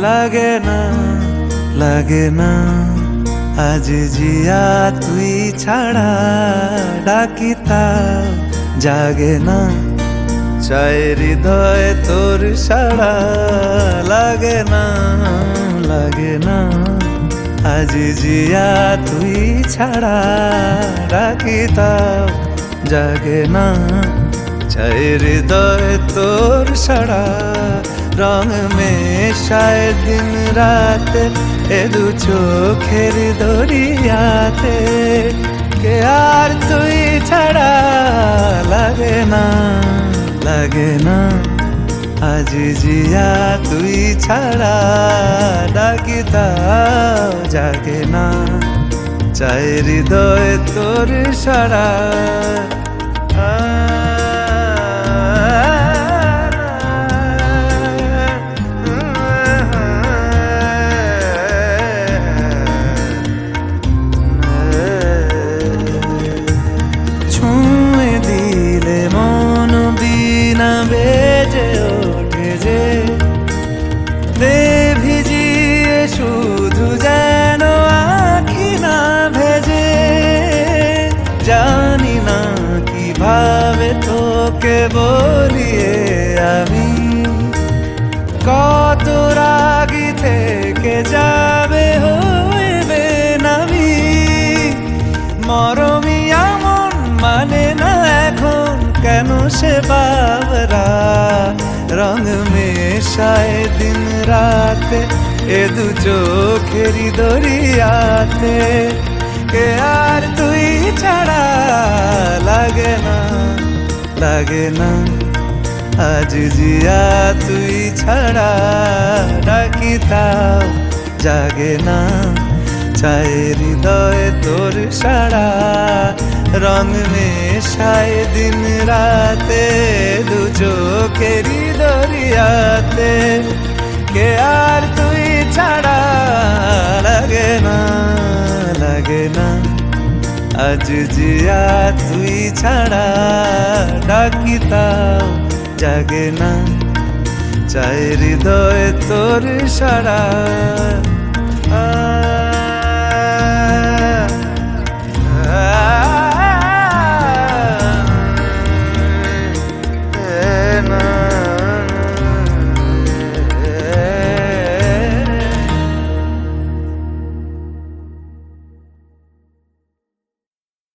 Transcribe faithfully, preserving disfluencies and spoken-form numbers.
লাগে না লাগে না আজ জিয়া তুই ছাড়া ডাকি তাও জাগে না চাই হৃদয় তোর সাড়া লাগে না লাগে না আজ জিয়া তুই ছাড়া ডাকি তাও জাগে না চাই হৃদয় তোর সাড়া রং মেশায় দিন রাত এ দু চোখের দরিয়াতে কে আর তুই ছাড়া লাগে না লাগে না আজ জিয়া তুই ছাড়া ডাকি তাও জাগে না চাই হৃদয় তোর সাড়া বেজে ওঠে যে দে ভিজিয়ে শুধু যেন আখি না ভেজে জানি না কিভাবে তোকে বলিয়ে আমি কত রাগি থেকে যাবে হইবে নামি মরমি এমন মানে না এখন কেন সে বাবরা রং মেশায় দিন রাতে এ দু চোখেরি দরিয়াতে কে আর তুই ছাড়া লাগে না লাগে না আজ জিয়া তুই ছাড়া ডাকি তাও জাগে না চাই হৃদয় তোর সাড়া রং মেশায় দিন রাতে দু চোখেরি দরিয়াতে কে আর তুই ছাড়া লাগে না লাগে না আজ জিয়া তুই ছাড়া ডাকি তাও জাগে না চাই হৃদয় তোর সাড়া।